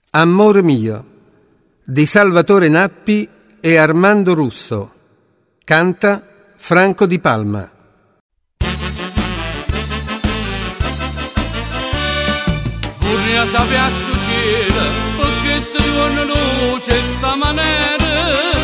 Amor mio di Salvatore Nappi e Armando Russo. Canta Franco Di Palma. Vorrei sapere a sto cielo perché sto giorno luce sta maniera,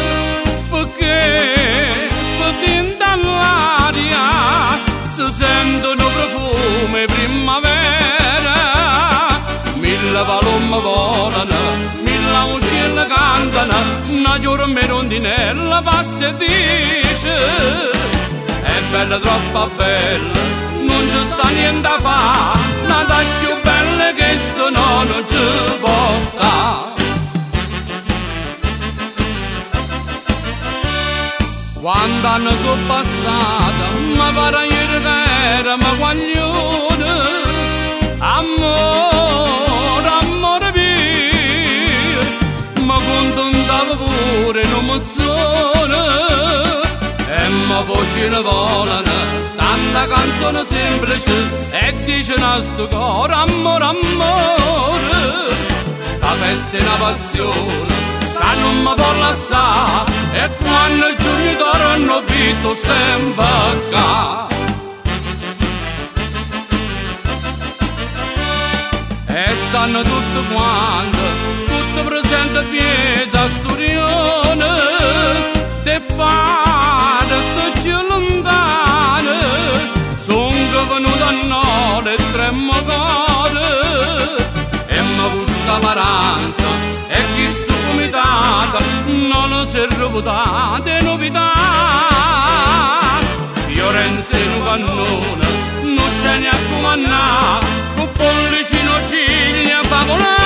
perché dentro all'aria si sentono profumi primavera, mille palome volano, mille uccelli cantano, una giornata rondinella passa e dice è bella, troppo bella, non ci sta niente a fare, nada più bella che sto no, non ci può stare. Quando anni sono passati, ma pare ieri che era ma guaglione, amore, amore mio, ma contentavo pure in un mozzone, e ma voce ne volano, tanta canzone semplice, e dicono a sto cuore, amore, amore, sta festa è una passione, che non mi può lasciare, e quando i genitori hanno visto sempre qua. E stanno tutti quanti, tutti presenti a piazza Sturione, de parte più lontane, sono venuti a noi tre magari, e mi gusta paranza, e chi sto comitata non si è reputata novità. Fiorenza in un cannone, non c'è neanche manà, con pollicino ciglia favola.